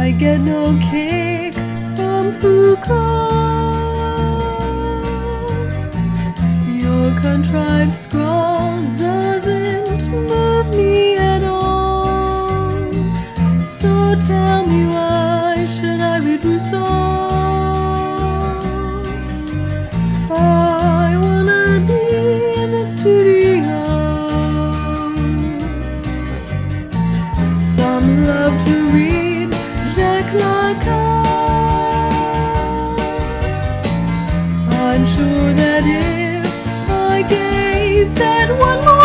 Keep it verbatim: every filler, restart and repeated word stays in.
I get no kick from Foucault. Your contrived scrawl doesn't move me at all. So tell me, why should I read Rousseau? I wanna be in the studio. Some love to read Jacques Lacan. I'm sure that if I gazed at one more